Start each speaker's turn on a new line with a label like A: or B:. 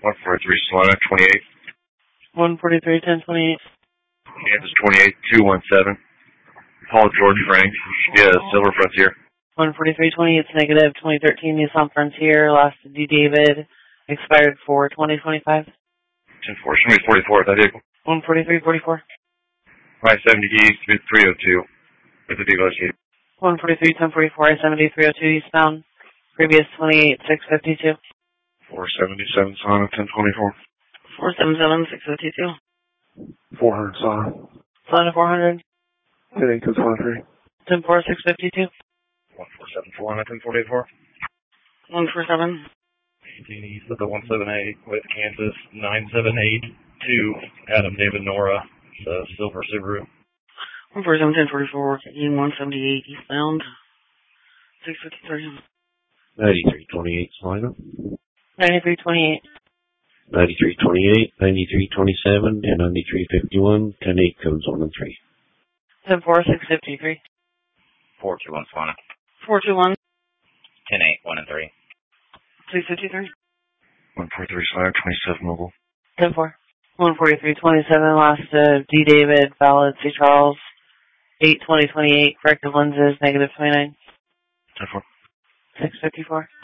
A: 143 Solana, 28.
B: 143, 1028.
A: Kansas 28, 217. Paul George Frank, yeah, Silver Frontier.
B: 143, 28, negative, 2013 Nissan Frontier, last D. David, expired for 2025.
A: 10-4, show me 44 at that vehicle.
B: 143, 44.
A: I-70 East, 302, with the dealer sheet.
B: 143, 1044, I-70, 302 eastbound, previous 28, 652.
A: 477 Solana, 1024.
B: 477, 652.
A: 400 Solana.
B: Solana 400.
A: 10-8, 223.
B: 10-4, 652.
A: 147 Solana, 1044.
B: 147.
C: East of the 178 with Kansas 9782, Adam David Nora, the Silver Subaru.
B: 147, 1044, 178 eastbound, 653.
D: 9328 Solana.
B: 9328.
D: 9328, 9327, and 9351, 108 codes 1 and 3.
B: 10-4, 653.
E: 421 Solana.
B: 421.
E: 10-8, 1 and 3.
B: 653.
A: 143 Solana, 27 mobile.
B: 10-4. 143, 27, last D. David, valid C. Charles, 8-2028, corrective lenses, negative 29.
A: 10-4.
B: 654.